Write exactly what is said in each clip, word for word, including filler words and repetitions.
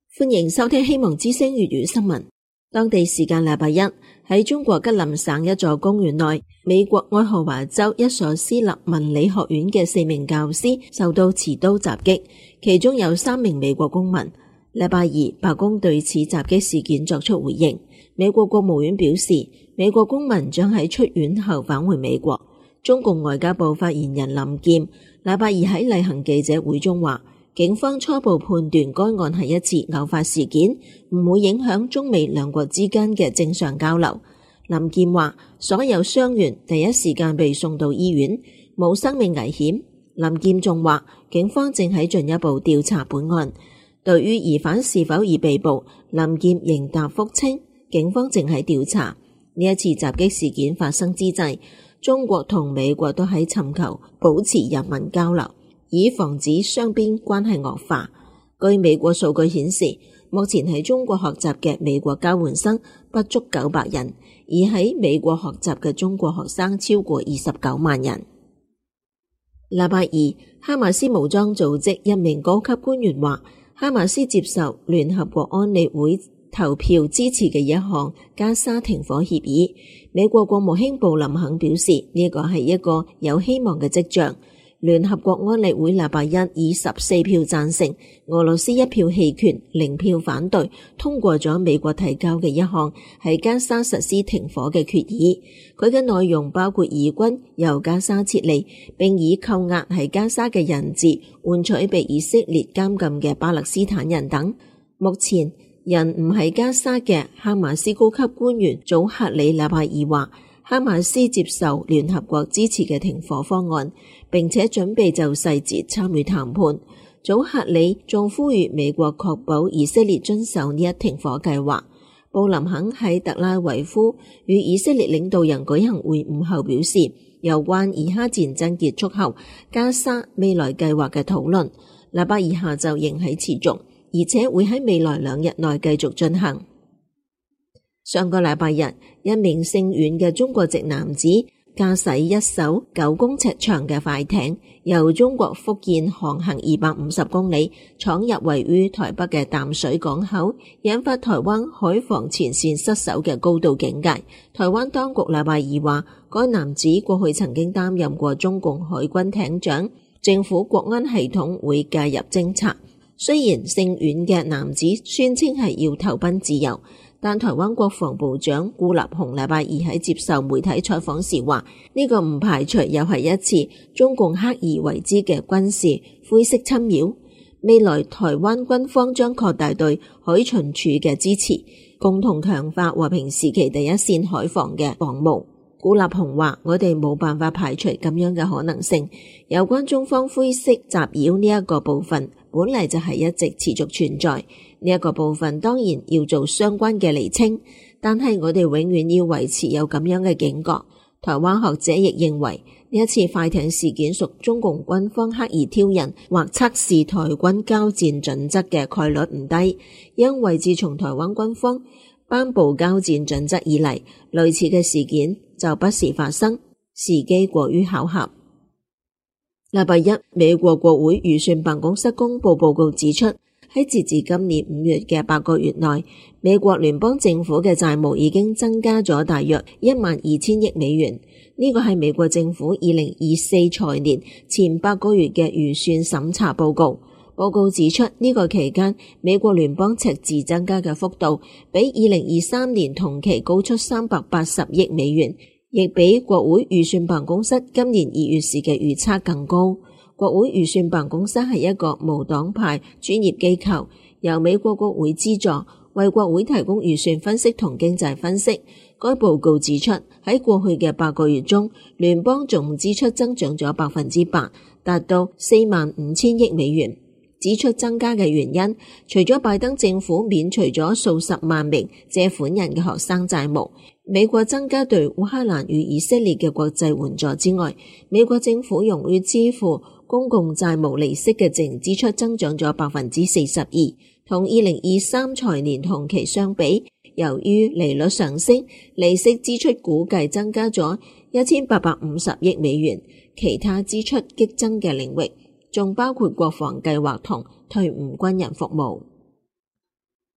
歡迎收聽希望之聲粵語新聞。當地時間禮拜一，喺中國吉林省一座公園內，美國愛荷華州一所私立文理學院嘅四名教師受到持刀襲擊，其中有三名美國公民。禮拜二，白宮對此襲擊事件作出回應。美國國務院表示，美國公民將喺出院後返回美國。中共外交部發言人林劍禮拜二喺例行記者會中話，警方初步判斷該案係一次偶發事件，唔會影響中美兩國之間嘅正常交流。林劍話，所有傷員第一時間被送到醫院，冇生命危險。林劍仲話，警方正喺進一步調查本案。對於疑犯是否已被捕，林劍仍答覆稱，警方正喺調查。呢一次襲擊事件發生之際，中國同美國都喺尋求保持人民交流，以防止雙邊關係惡化。據美國數據顯示，目前喺中國學習嘅美國交換生不足九百人，而喺美國學習嘅中國學生超過二十九萬人。禮拜二，哈馬斯武裝組織一名高級官員話，哈馬斯接受聯合國安理會投票支持嘅一項加沙停火協議。美國國務卿布林肯表示，呢個係一個有希望嘅跡象。聯合國安理會禮拜一以十四票贊成，俄羅斯一票棄權，零票反對，通過咗美國提交嘅一項喺加沙實施停火嘅決議。佢嘅內容包括以軍由加沙撤離，並以扣押喺加沙嘅人質換取被以色列監禁嘅巴勒斯坦人等。目前人唔喺加沙嘅哈馬斯高級官員祖克里禮拜二話，哈馬斯接受聯合國支持嘅停火方案，並且準備就細節參與談判。祖克里仲呼籲美國確保以色列遵守呢一停火計劃。布林肯喺特拉維夫與以色列領導人舉行會晤後表示，有關以哈戰爭結束後加沙未來計劃嘅討論，禮拜二下晝仍喺持續，而且會喺未來兩日內繼續進行。上個禮拜日，一名姓阮嘅中國籍男子駕駛一艘九公尺長嘅快艇，由中國福建航行二百五十公里，闖入位於台北嘅淡水港口，引發台灣海防前線失守嘅高度警戒。台灣當局禮拜二話，該男子過去曾經擔任過中共海軍艇長，政府國安系統會介入偵查。雖然姓阮嘅男子宣稱係要投奔自由，但台灣國防部長顧立雄禮拜二喺接受媒體採訪時話，呢個唔排除又係一次中共刻意為之嘅軍事灰色侵擾。未來台灣軍方將擴大對海巡署嘅支持，共同強化和平時期第一線海防嘅防務。顧立雄話，我哋冇辦法排除咁樣嘅可能性，有關中方灰色襲擾呢一個部分本嚟就係一直持續存在，呢一個部分當然要做相關嘅釐清，但係我哋永遠要維持有咁樣嘅警覺。台灣學者亦認為，呢一次快艇事件屬中共軍方刻意挑釁或測試台軍交戰準則嘅概率唔低，因為自從台灣軍方頒布交戰準則以嚟，類似嘅事件就不時發生，時機過於巧合。禮拜一，美國國會預算辦公室公布報告指出，喺截至今年五月嘅八個月內，美國聯邦政府嘅債務已經增加咗大約一萬二千億美元。呢個係美國政府二零二四財年前八個月嘅預算審查報告。報告指出，呢個期間美國聯邦赤字增加嘅幅度比二零二三年同期高出三百八十億美元，亦比國會預算辦公室今年二月時嘅預測更高。國會預算辦公室係一個無黨派專業機構，由美國國會資助，為國會提供預算分析同經濟分析。該報告指出，喺過去嘅八個月中，聯邦總支出增長咗百分之八，達到四萬五千億美元。指出增加嘅原因，除咗拜登政府免除咗數十萬名借款人嘅學生債務，美國增加對烏克蘭與以色列嘅國際援助之外，美國政府用於支付公共債務利息嘅淨支出增長咗百分之四十二，同二零二三財年同期相比，由於利率上升，利息支出估計增加咗一千八百五十億美元，其他支出激增嘅領域仲包括國防計劃同退伍軍人服務。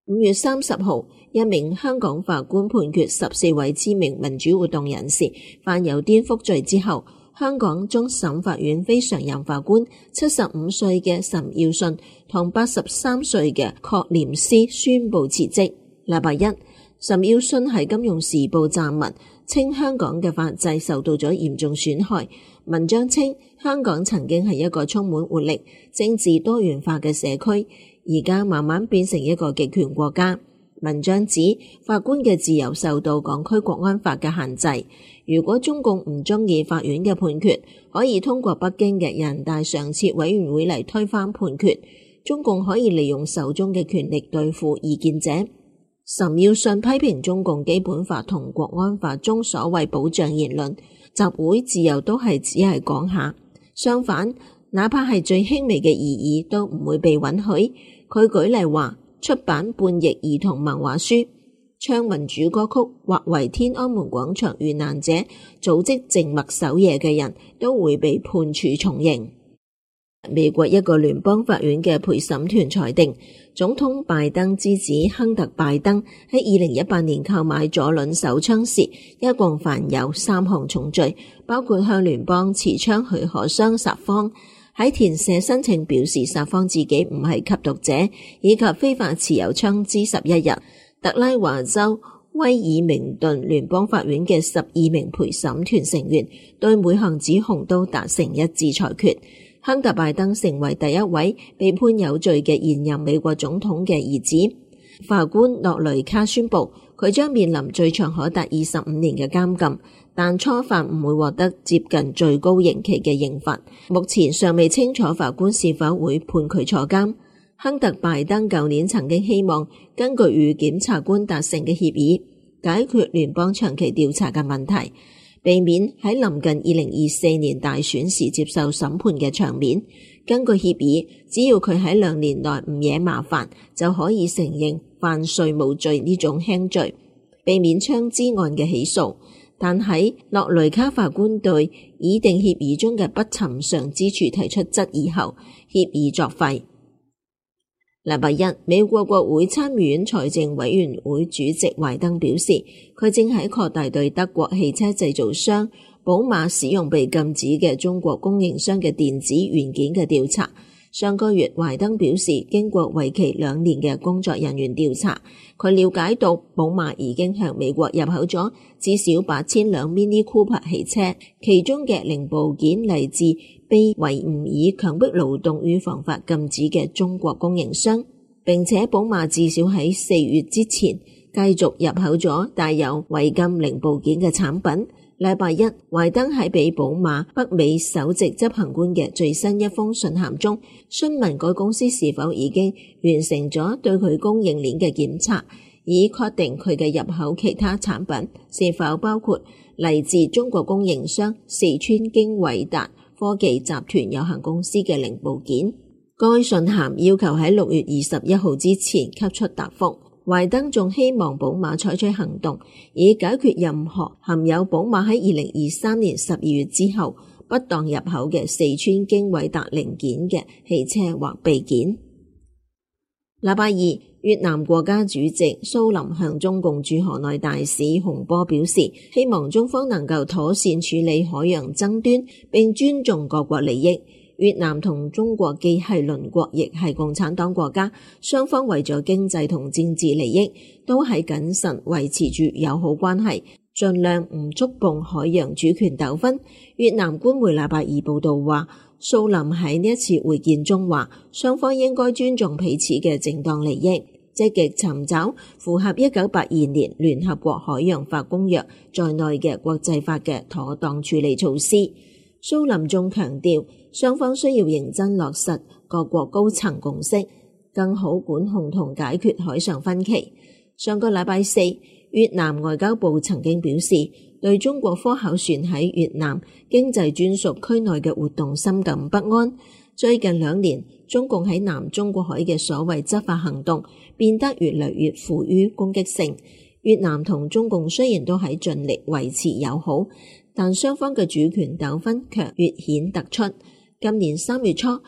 五月三十號，一名香港法官判決十四位知名民主活動人士犯有顛覆罪之後，香港終審法院非常任法官七十五歲嘅岑耀信同八十三歲嘅郝廉斯宣布辭職。禮拜一，岑耀信喺《金融時報》撰文，稱香港嘅法制受到咗嚴重損害。文章稱香港曾經係一個充滿活力、政治多元化嘅社區，而家慢慢變成一個極權國家。文章指法官嘅自由受到港區國安法嘅限制。如果中共唔中意法院嘅判決，可以通過北京嘅人大常設委員會嚟推翻判決。中共可以利用手中嘅權力對付異見者。岑耀信批評中共基本法同國安法中所謂保障言論、集會自由都係只係講下，相反，哪怕係最輕微嘅異議都唔會被允許。佢舉例話，出版叛逆兒童漫畫書、唱民主歌曲或為天安門廣場遇難者組織靜默守夜嘅人都會被判處重刑。美國一個聯邦法院嘅陪審團裁定，總統拜登之子亨特拜登喺二零一八年購買左輪手槍時，一共犯有三項重罪，包括向聯邦持槍許可商撒謊，喺填寫申請表示撒謊自己唔係吸毒者，以及非法持有槍支十一日。特拉華州威爾明頓聯邦法院嘅十二名陪審團成員對每項指控都達成一致裁決。亨特拜登成為第一位被判有罪嘅現任美國總統嘅兒子。法官諾雷卡宣布，佢將面臨最長可達二十五年嘅監禁，但初犯唔會獲得接近最高刑期嘅刑罰。目前尚未清楚法官是否會判佢坐監。亨特拜登舊年曾經希望根據與檢察官達成嘅協議，解決聯邦長期調查嘅問題，避免喺臨近二零二四年大選時接受審判嘅場面。根據協議，只要佢喺兩年內唔惹麻煩，就可以承認犯稅務罪呢種輕罪，避免槍支案嘅起訴。但喺諾雷卡法官對擬定協議中嘅不尋常之處提出質疑後，協議作廢。禮拜一，美國國會參議院財政委員會主席懷登表示，佢正喺擴大對德國汽車製造商寶馬使用被禁止嘅中國供應商嘅電子元件嘅調查。上個月，懷登表示，經過為期兩年嘅工作人員調查，佢了解到寶馬已經向美國入口咗至少八千輛 Mini Cooper 汽車，其中嘅零部件嚟自被維吾爾強迫勞動與防法禁止嘅中國供應商，並且寶馬至少喺四月之前繼續入口咗帶有違禁零部件嘅產品。禮拜一，懷登喺俾寶馬北美首席執行官嘅最新一封信函中，詢問該公司是否已經完成咗對佢供應鏈嘅檢查，以確定佢嘅入口其他產品是否包括嚟自中國供應商四川經緯達科技集團有限公司嘅零部件。該信函要求喺六月二十一號之前給出答覆。懷登仲希望寶馬採取行動，以解決任何含有寶馬喺二零二三年十二月之後不當入口嘅四川經緯達零件嘅汽車或備件。禮拜二，越南國家主席蘇林向中共駐河內大使洪波表示，希望中方能夠妥善處理海洋爭端，並尊重各國利益。越南同中國既係鄰國，亦係共產黨國家，雙方為咗經濟同政治利益，都係謹慎維持住友好關係，盡量唔觸碰海洋主權糾紛。越南官媒禮拜二報道話，蘇林喺呢一次會見中話，雙方應該尊重彼此嘅正當利益，積極尋找符合一九八二年聯合國海洋法公約在內嘅國際法嘅妥當處理措施。蘇林仲強調，雙方需要認真落實各國高層共識，更好管控同解決海上分歧。上個禮拜四，越南外交部曾經表示，對中國科考船喺越南經濟專屬區內嘅活動深感不安。最近兩年，中共喺南中國海嘅所謂執法行動變得越嚟越富於攻擊性。越南同中共雖然都喺盡力維持友好，但雙方嘅主權糾紛卻越顯突出。今年三月初，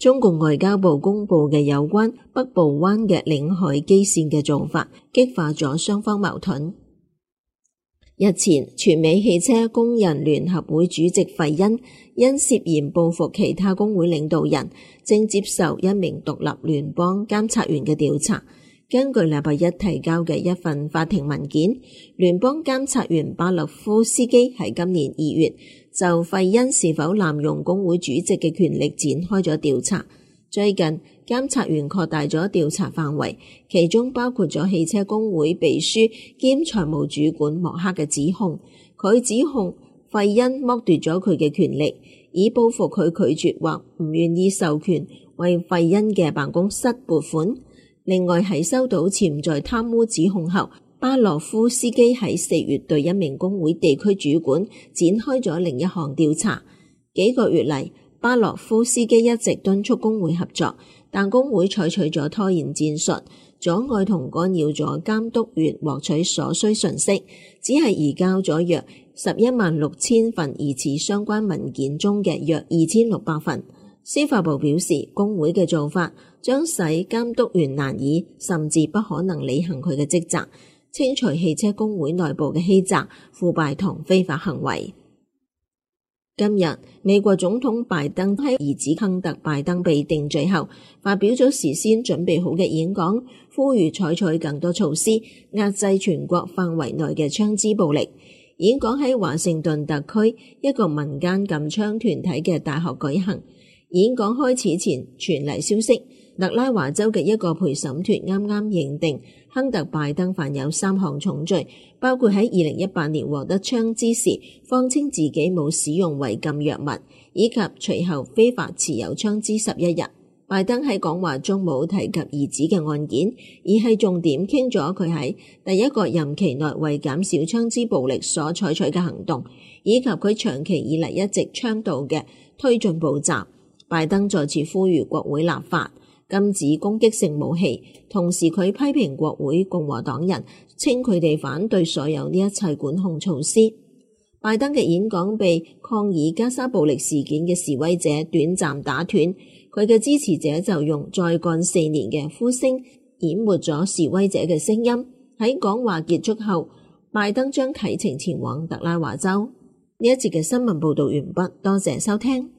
中共外交部公布嘅有關北部灣嘅領海基線嘅做法，激化咗雙方矛盾。日前，全美汽車工人聯合會主席費恩因涉嫌報復其他工會領導人，正接受一名獨立聯邦監察員嘅調查。根據禮拜一提交嘅一份法庭文件，聯邦監察員巴勒夫斯基喺今年二月就費恩是否濫用工會主席嘅權力展開咗調查。最近，監察員擴大咗調查範圍，其中包括咗汽車工會秘書兼財務主管莫克嘅指控。佢指控費恩剝奪咗佢嘅權力，以報復佢拒絕或唔願意授權為費恩嘅辦公室撥款。另外，喺收到潛在貪污指控後，巴洛夫斯基喺四月對一名工會地區主管展開咗另一項調查。幾個月嚟，巴洛夫斯基一直敦促工會合作，但工會採取咗拖延戰術，阻礙同干擾咗監督員獲取所需信息，只係移交咗約十一萬六千份疑似相關文件中嘅約二千六百份。司法部表示，工會嘅做法將使監督員難以甚至不可能履行佢嘅職責，清除汽車工會內部嘅欺詐、腐敗同非法行為。今日，美國總統拜登喺兒子亨特拜登被定罪後，發表咗事先準備好嘅演講，呼籲採取更多措施壓制全國範圍內嘅槍支暴力。演講喺華盛頓特區一個民間禁槍團體嘅大學舉行。演講開始前傳嚟消息，特拉華州嘅一個陪審團啱啱認定亨特拜登犯有三項重罪，包括喺二零一八年獲得槍支時謊稱自己冇使用違禁藥物，以及隨後非法持有槍支十一日。拜登喺講話中冇提及兒子嘅案件，而係重點傾咗佢喺第一個任期內為減少槍支暴力所採取嘅行動，以及佢長期以嚟一直倡導嘅推進步驟。拜登再次呼籲國會立法禁止攻擊性武器，同時佢批評國會共和黨人，稱佢哋反對所有呢一切管控措施。拜登嘅演講被抗議加沙暴力事件嘅示威者短暫打斷，佢嘅支持者就用再幹四年嘅呼聲淹沒咗示威者嘅聲音。喺講話結束後，拜登將啟程前往特拉華州。呢一節嘅新聞報道完畢，多謝收聽。